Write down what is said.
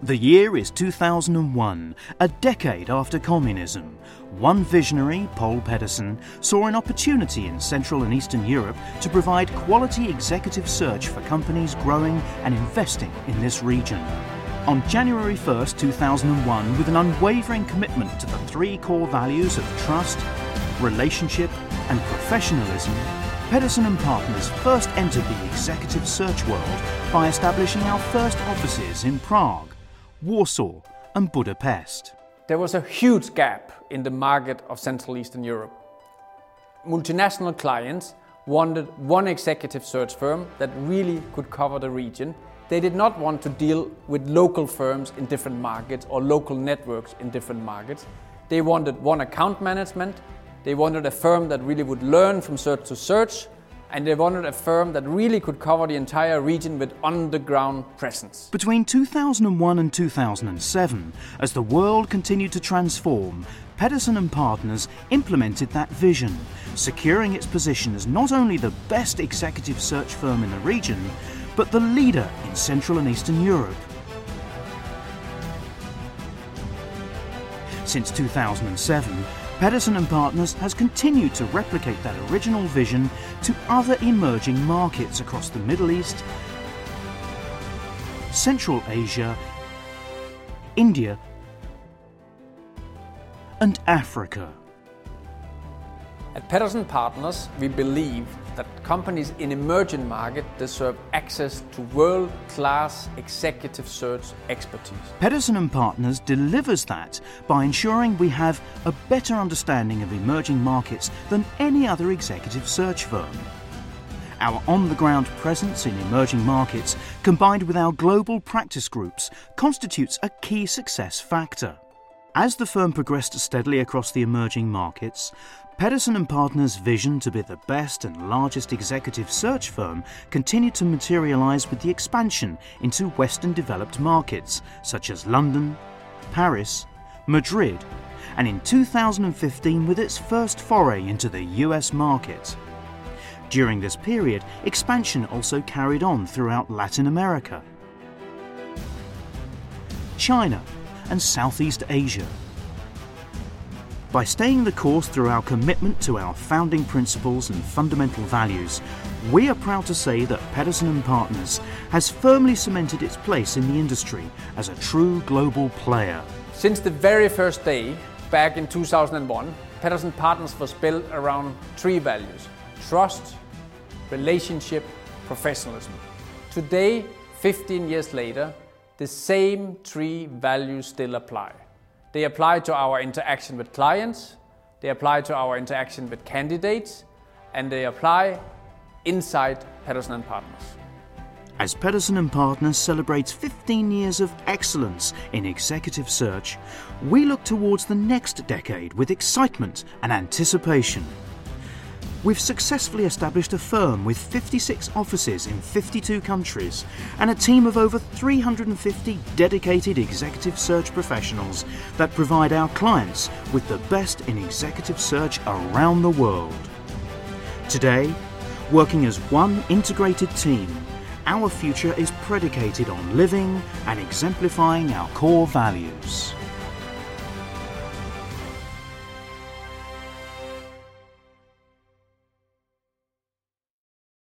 The year is 2001, a decade after communism. One visionary, Paul Pedersen, saw an opportunity in Central and Eastern Europe to provide quality executive search for companies growing and investing in this region. On January 1st, 2001, with an unwavering commitment to the three core values of trust, relationship and professionalism, Pedersen and Partners first entered the executive search world by establishing our first offices in Prague, Warsaw and Budapest. There was a huge gap in the market of Central Eastern Europe. Multinational clients wanted one executive search firm that really could cover the region. They did not want to deal with local firms in different markets or local networks in different markets. They wanted one account management. They wanted a firm that really would learn from search to search, and they wanted a firm that really could cover the entire region with on-the-ground presence. Between 2001 and 2007, as the world continued to transform, Pedersen and Partners implemented that vision, securing its position as not only the best executive search firm in the region, but the leader in Central and Eastern Europe. Since 2007, Pedersen and Partners has continued to replicate that original vision to other emerging markets across the Middle East, Central Asia, India, and Africa. At Pedersen Partners, we believe that companies in emerging markets deserve access to world-class executive search expertise. Pedersen and Partners delivers that by ensuring we have a better understanding of emerging markets than any other executive search firm. Our on-the-ground presence in emerging markets, combined with our global practice groups, constitutes a key success factor. As the firm progressed steadily across the emerging markets, Pedersen and Partners' vision to be the best and largest executive search firm continued to materialise with the expansion into Western developed markets such as London, Paris, Madrid, and in 2015 with its first foray into the US market. During this period, expansion also carried on throughout Latin America, China, and Southeast Asia. By staying the course through our commitment to our founding principles and fundamental values, we are proud to say that Pedersen and Partners has firmly cemented its place in the industry as a true global player. Since the very first day, back in 2001, Pedersen Partners was built around three values: trust, relationship, professionalism. Today, 15 years later, the same three values still apply. They apply to our interaction with clients, they apply to our interaction with candidates, and they apply inside Pedersen and Partners. As Pedersen and Partners celebrates 15 years of excellence in executive search, we look towards the next decade with excitement and anticipation. We've successfully established a firm with 56 offices in 52 countries and a team of over 350 dedicated executive search professionals that provide our clients with the best in executive search around the world. Today, working as one integrated team, our future is predicated on living and exemplifying our core values.